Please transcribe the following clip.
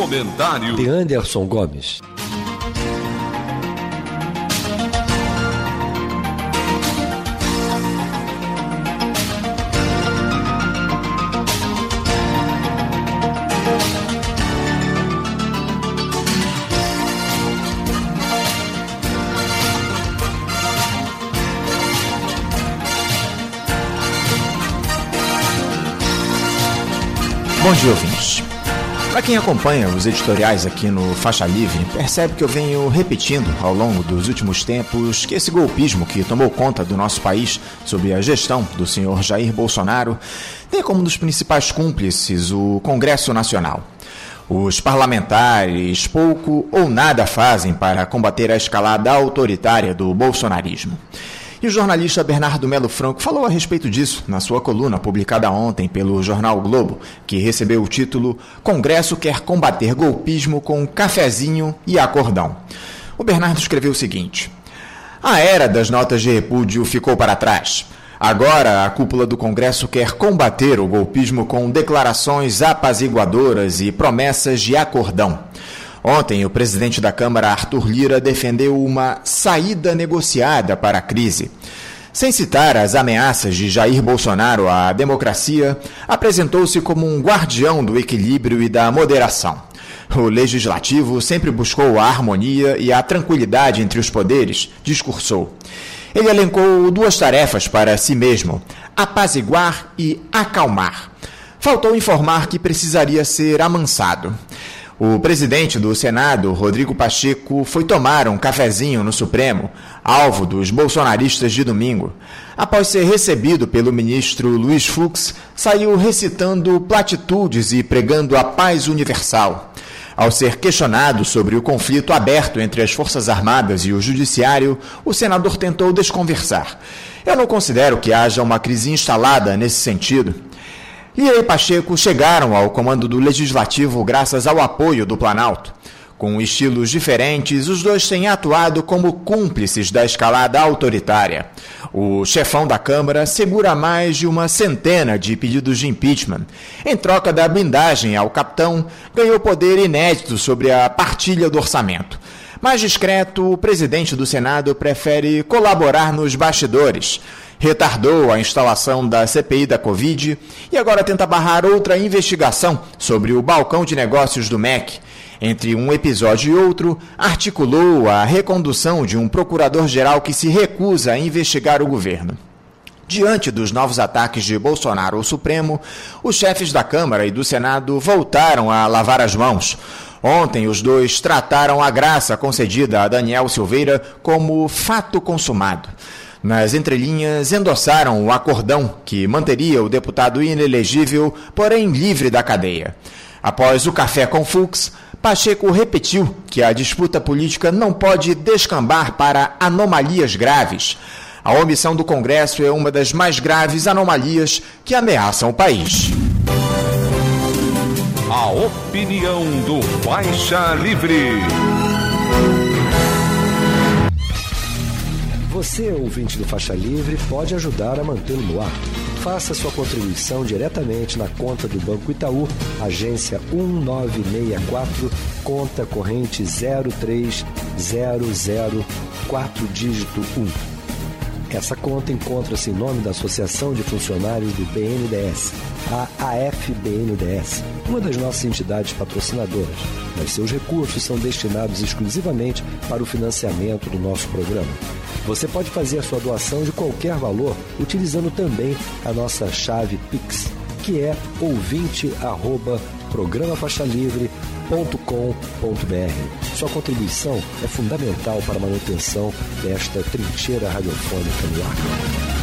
Comentário de Anderson Gomes. Bom dia, ouvintes. Para quem acompanha os editoriais aqui no Faixa Livre, percebe que eu venho repetindo ao longo dos últimos tempos que esse golpismo que tomou conta do nosso país sob a gestão do senhor Jair Bolsonaro tem como um dos principais cúmplices o Congresso Nacional. Os parlamentares pouco ou nada fazem para combater a escalada autoritária do bolsonarismo. E o jornalista Bernardo Melo Franco falou a respeito disso na sua coluna publicada ontem pelo jornal o Globo, que recebeu o título "Congresso quer combater golpismo com cafezinho e acordão". O Bernardo escreveu o seguinte: "A era das notas de repúdio ficou para trás. Agora a cúpula do Congresso quer combater o golpismo com declarações apaziguadoras e promessas de acordão. Ontem, o presidente da Câmara, Arthur Lira, defendeu uma saída negociada para a crise. Sem citar as ameaças de Jair Bolsonaro à democracia, apresentou-se como um guardião do equilíbrio e da moderação. O Legislativo sempre buscou a harmonia e a tranquilidade entre os poderes", discursou. Ele elencou duas tarefas para si mesmo: apaziguar e acalmar. Faltou informar que precisaria ser amansado. O presidente do Senado, Rodrigo Pacheco, foi tomar um cafezinho no Supremo, alvo dos bolsonaristas de domingo. Após ser recebido pelo ministro Luiz Fux, saiu recitando platitudes e pregando a paz universal. Ao ser questionado sobre o conflito aberto entre as Forças Armadas e o Judiciário, o senador tentou desconversar. "Eu não considero que haja uma crise instalada nesse sentido." Lira e Pacheco chegaram ao comando do Legislativo graças ao apoio do Planalto. Com estilos diferentes, os dois têm atuado como cúmplices da escalada autoritária. O chefão da Câmara segura mais de uma centena de pedidos de impeachment. Em troca da blindagem ao capitão, ganhou poder inédito sobre a partilha do orçamento. Mais discreto, o presidente do Senado prefere colaborar nos bastidores. Retardou a instalação da CPI da Covid e agora tenta barrar outra investigação sobre o balcão de negócios do MEC. Entre um episódio e outro, articulou a recondução de um procurador-geral que se recusa a investigar o governo. Diante dos novos ataques de Bolsonaro ao Supremo, os chefes da Câmara e do Senado voltaram a lavar as mãos. Ontem, os dois trataram a graça concedida a Daniel Silveira como fato consumado. Nas entrelinhas, endossaram o acordão que manteria o deputado inelegível, porém livre da cadeia. Após o café com Fux, Pacheco repetiu que a disputa política não pode descambar para anomalias graves. A omissão do Congresso é uma das mais graves anomalias que ameaçam o país. A opinião do Faixa Livre. Você, ouvinte do Faixa Livre, pode ajudar a mantê-lo no ar. Faça sua contribuição diretamente na conta do Banco Itaú, agência 1964, conta corrente 03004, dígito 1. Essa conta encontra-se em nome da Associação de Funcionários do BNDES, a AFBNDES, uma das nossas entidades patrocinadoras, mas seus recursos são destinados exclusivamente para o financiamento do nosso programa. Você pode fazer a sua doação de qualquer valor utilizando também a nossa chave Pix, que é ouvinte@programafaixalivre.com.br. Sua contribuição é fundamental para a manutenção desta trincheira radiofônica no ar.